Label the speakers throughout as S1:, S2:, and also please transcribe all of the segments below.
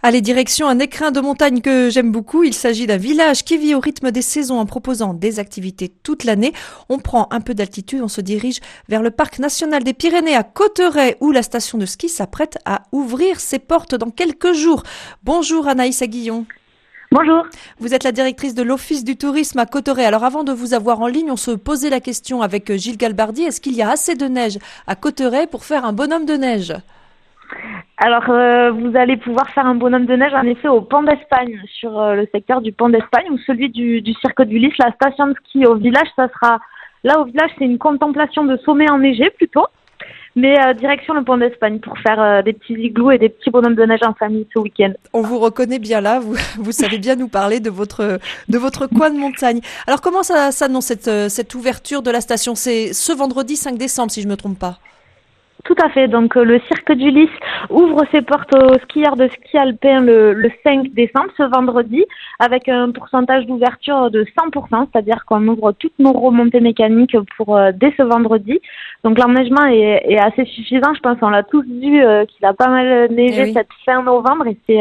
S1: Allez, direction un écrin de montagne que j'aime beaucoup. Il s'agit d'un village qui vit au rythme des saisons en proposant des activités toute l'année. On prend un peu d'altitude, on se dirige vers le parc national des Pyrénées à Cauterets où la station de ski s'apprête à ouvrir ses portes dans quelques jours. Bonjour Anaïs Aguillon.
S2: Bonjour.
S1: Vous êtes la directrice de l'Office du tourisme à Cauterets. Alors avant de vous avoir en ligne, on se posait la question avec Gilles Galbardi. Est-ce qu'il y a assez de neige à Cauterets pour faire un bonhomme de neige ?
S2: Alors, vous allez pouvoir faire un bonhomme de neige en effet au Pont d'Espagne, sur le secteur du Pont d'Espagne ou celui du Cirque du Lys, la station de ski au village. Ça sera là au village, c'est une contemplation de sommets enneigés plutôt, mais direction le Pont d'Espagne pour faire des petits igloos et des petits bonhommes de neige en famille ce week-end.
S1: On vous reconnaît bien là, vous savez bien nous parler de votre coin de montagne. Alors comment ça s'annonce cette ouverture de la station ? C'est ce vendredi 5 décembre si je ne me trompe pas.
S2: Tout à fait. Donc, le Cirque du Lys ouvre ses portes aux skieurs de ski alpin le 5 décembre, ce vendredi, avec un pourcentage d'ouverture de 100%, c'est-à-dire qu'on ouvre toutes nos remontées mécaniques dès ce vendredi. Donc, l'enneigement est assez suffisant. Je pense qu'on l'a tous vu qu'il a pas mal neigé cette fin novembre et c'est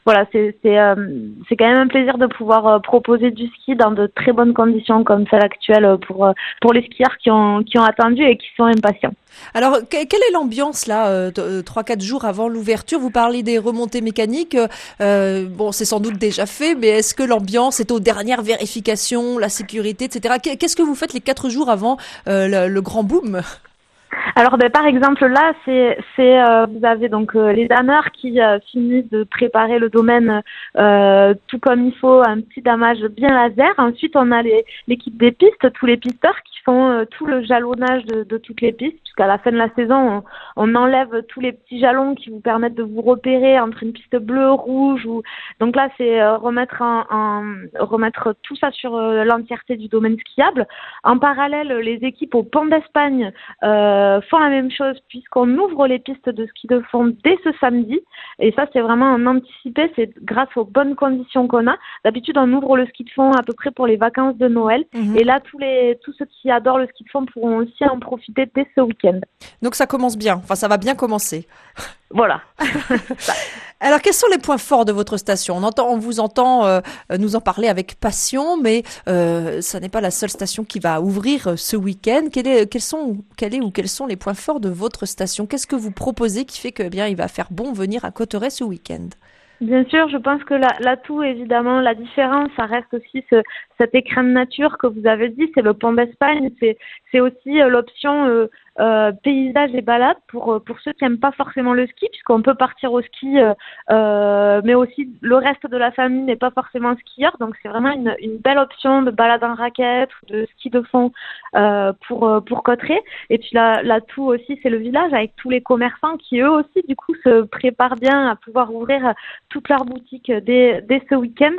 S2: quand même un plaisir de pouvoir proposer du ski dans de très bonnes conditions comme celle actuelle pour les skieurs qui ont attendu et qui sont impatients.
S1: Alors, quelle est l'ambiance là, 3-4 jours avant l'ouverture ? Vous parlez des remontées mécaniques. Bon, c'est sans doute déjà fait, mais est-ce que l'ambiance est aux dernières vérifications, la sécurité, etc. Qu'est-ce que vous faites les 4 jours avant le grand boom ?
S2: Alors, par exemple, là, vous avez donc les dameurs qui finissent de préparer le domaine tout comme il faut, un petit damage bien laser. Ensuite, on a l'équipe des pistes, tous les pisteurs qui font tout le jalonnage de toutes les pistes, puisqu'à la fin de la saison, on enlève tous les petits jalons qui vous permettent de vous repérer entre une piste bleue, rouge. Donc là, c'est remettre tout ça sur l'entièreté du domaine skiable. En parallèle, les équipes au Pont d'Espagne font la même chose puisqu'on ouvre les pistes de ski de fond dès ce samedi et ça c'est vraiment en anticipé, c'est grâce aux bonnes conditions qu'on a. D'habitude on ouvre le ski de fond à peu près pour les vacances de Noël et là tous ceux qui adorent le ski de fond pourront aussi en profiter dès ce week-end.
S1: Donc ça commence bien, enfin ça va bien commencer.
S2: Voilà.
S1: Alors, quels sont les points forts de votre station ? On vous entend nous en parler avec passion, mais ça n'est pas la seule station qui va ouvrir ce week-end. Quels sont les points forts de votre station ? Qu'est-ce que vous proposez qui fait que il va faire bon venir à Cauterets ce week-end ?
S2: Bien sûr, je pense que l'atout, évidemment, la différence, ça reste aussi cet écrin de nature que vous avez dit, c'est le Pont d'Espagne, c'est aussi l'option paysage et balade pour ceux qui n'aiment pas forcément le ski, puisqu'on peut partir au ski, mais aussi le reste de la famille n'est pas forcément skieur, donc c'est vraiment une belle option de balade en raquette, de ski de fond pour Cauterets. Et puis l'atout aussi, c'est le village avec tous les commerçants qui eux aussi du coup se préparent bien à pouvoir ouvrir toutes leurs boutiques dès ce week-end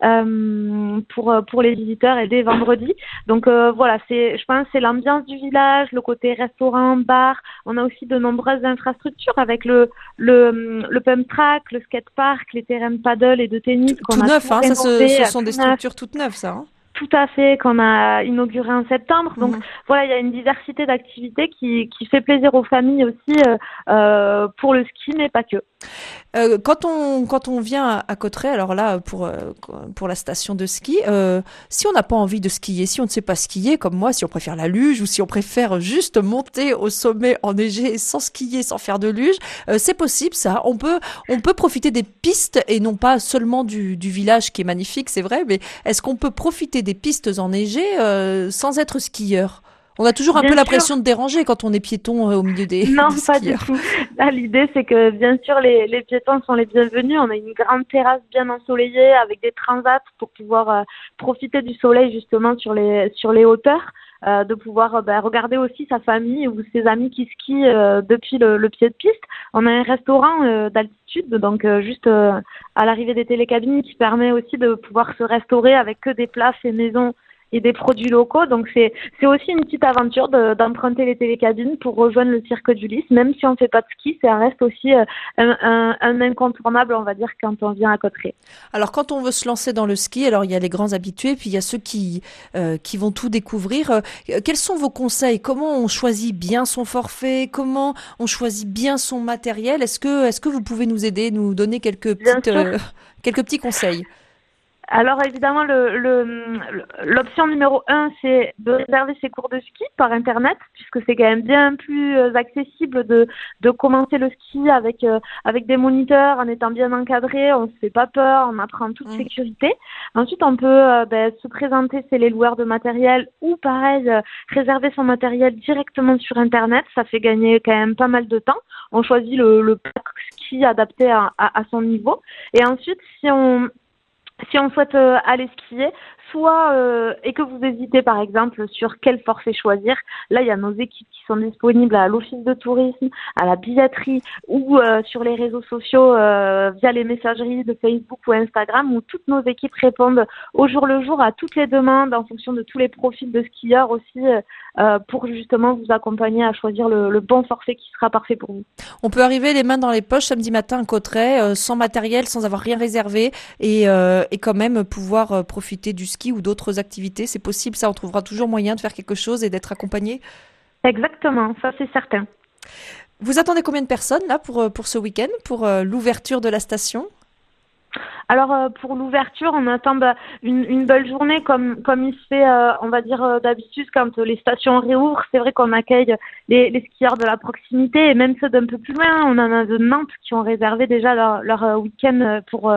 S2: pour les visiteurs et dès vendredi. Donc voilà, je pense c'est l'ambiance du village, le côté restaurant, bar. On a aussi de nombreuses infrastructures avec le pump track, le skatepark, les terrains de paddle et de tennis qu'on
S1: tout
S2: a
S1: neuf,
S2: tout
S1: ça
S2: rénové,
S1: ce sont des
S2: tout neuf.
S1: structures toutes neuves, ça. Hein.
S2: Tout à fait, qu'on a inauguré en septembre. Donc voilà, il y a une diversité d'activités qui fait plaisir aux familles aussi pour le ski, mais pas que.
S1: Quand on vient à Cauterets, alors là pour la station de ski, si on n'a pas envie de skier, si on ne sait pas skier comme moi, si on préfère la luge ou si on préfère juste monter au sommet enneigé sans skier, sans faire de luge, c'est possible ça. On peut profiter des pistes et non pas seulement du village qui est magnifique, c'est vrai, mais est-ce qu'on peut profiter des pistes enneigées sans être skieur ? On a toujours un peu l'impression de déranger quand on est piéton au milieu des
S2: Non,
S1: des
S2: pas du tout. Là, l'idée, c'est que bien sûr, les piétons sont les bienvenus. On a une grande terrasse bien ensoleillée avec des transats pour pouvoir profiter du soleil justement sur les hauteurs, de pouvoir regarder aussi sa famille ou ses amis qui skient depuis le pied de piste. On a un restaurant d'altitude, donc juste à l'arrivée des télécabines qui permet aussi de pouvoir se restaurer avec que des plats faits maison et des produits locaux. Donc c'est aussi une petite aventure d'emprunter les télécabines pour rejoindre le cirque d'Ulysse. Même si on ne fait pas de ski, ça reste aussi un incontournable, on va dire, quand on vient à Cauterets.
S1: Alors quand on veut se lancer dans le ski, alors il y a les grands habitués, puis il y a ceux qui vont tout découvrir. Quels sont vos conseils? Comment on choisit bien son forfait? Comment on choisit bien son matériel? Est-ce que vous pouvez nous aider, nous donner
S2: Bien sûr.
S1: quelques petits conseils?
S2: Alors évidemment, l'option numéro un, c'est de réserver ses cours de ski par Internet, puisque c'est quand même bien plus accessible de commencer le ski avec des moniteurs, en étant bien encadré, on se fait pas peur, on apprend en toute sécurité. Ensuite, on peut se présenter chez les loueurs de matériel ou pareil, réserver son matériel directement sur Internet, ça fait gagner quand même pas mal de temps. On choisit le pack ski adapté à son niveau. Et ensuite, si on souhaite aller skier, soit et que vous hésitez par exemple sur quel forfait choisir, là il y a nos équipes qui sont disponibles à l'office de tourisme, à la billetterie ou sur les réseaux sociaux via les messageries de Facebook ou Instagram où toutes nos équipes répondent au jour le jour à toutes les demandes en fonction de tous les profils de skieurs aussi pour justement vous accompagner à choisir le bon forfait qui sera parfait pour vous.
S1: On peut arriver les mains dans les poches samedi matin à Cauterets, sans matériel, sans avoir rien réservé et quand même pouvoir profiter du ski ou d'autres activités. C'est possible, ça, on trouvera toujours moyen de faire quelque chose et d'être accompagné.
S2: Exactement, ça c'est certain.
S1: Vous attendez combien de personnes là pour ce week-end, pour l'ouverture de la station?
S2: Alors pour l'ouverture, on attend une belle journée comme il se fait, on va dire d'habitude quand les stations réouvrent. C'est vrai qu'on accueille les skieurs de la proximité et même ceux d'un peu plus loin. On en a de Nantes qui ont réservé déjà leur week-end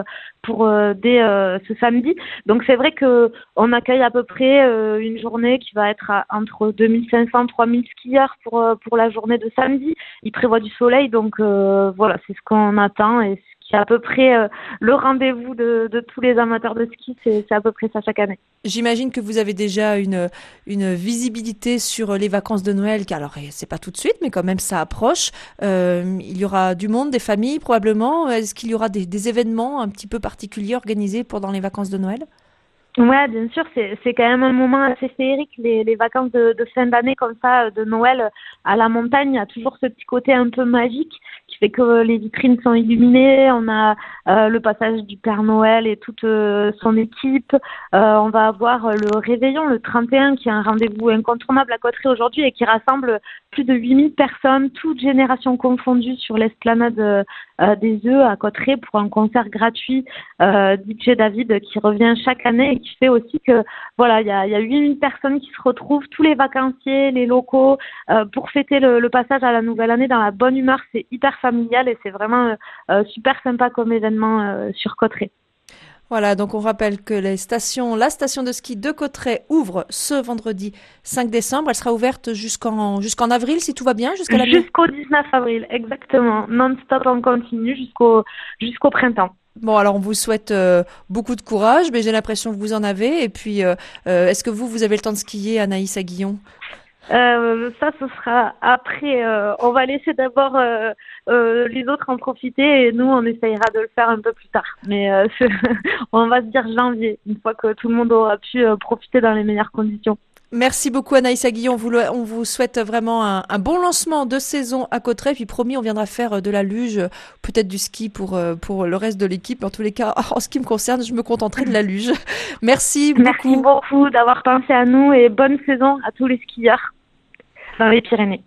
S2: dès ce samedi. Donc c'est vrai que on accueille à peu près une journée qui va être entre 2500 et 3000 skieurs pour la journée de samedi. Ils prévoient du soleil, donc voilà, c'est ce qu'on attend et qui est à peu près le rendez-vous de tous les amateurs de ski, c'est à peu près ça chaque année.
S1: J'imagine que vous avez déjà une visibilité sur les vacances de Noël, car alors c'est pas tout de suite, mais quand même ça approche. Il y aura du monde, des familles probablement. Est-ce qu'il y aura des événements un petit peu particuliers organisés pendant les vacances de Noël?
S2: Ouais, bien sûr, c'est quand même un moment assez féerique, les vacances de fin d'année comme ça, de Noël à la montagne, il y a toujours ce petit côté un peu magique qui fait que les vitrines sont illuminées, on a le passage du Père Noël et toute son équipe, on va avoir le réveillon, le 31, qui est un rendez-vous incontournable à Cauterets aujourd'hui et qui rassemble plus de 8000 personnes, toutes générations confondues sur l'esplanade des Œufs à Cauterets pour un concert gratuit DJ David qui revient chaque année et qui fait aussi que voilà, il y a 8000 personnes qui se retrouvent, tous les vacanciers, les locaux, pour fêter le passage à la nouvelle année dans la bonne humeur. C'est hyper familial et c'est vraiment super sympa comme événement sur Cauterets.
S1: Voilà, donc on rappelle que la station de ski de Cauterets ouvre ce vendredi 5 décembre. Elle sera ouverte jusqu'en avril si tout va bien, jusqu'à la mi.
S2: Jusqu'au 19 avril, exactement. Non-stop, on continue jusqu'au printemps.
S1: Bon, alors on vous souhaite beaucoup de courage, mais j'ai l'impression que vous en avez. Et puis, est-ce que vous avez le temps de skier, Anaïs Aguillon?
S2: Ça, ce sera après. On va laisser d'abord les autres en profiter et nous, on essayera de le faire un peu plus tard. Mais on va se dire janvier, une fois que tout le monde aura pu profiter dans les meilleures conditions.
S1: Merci beaucoup Anaïs Aguillon. On vous souhaite vraiment un bon lancement de saison à Cauterets. Puis promis, on viendra faire de la luge, peut-être du ski pour le reste de l'équipe. En tous les cas, en ce qui me concerne, je me contenterai de la luge. Merci beaucoup.
S2: Merci beaucoup d'avoir pensé à nous et bonne saison à tous les skieurs dans les Pyrénées.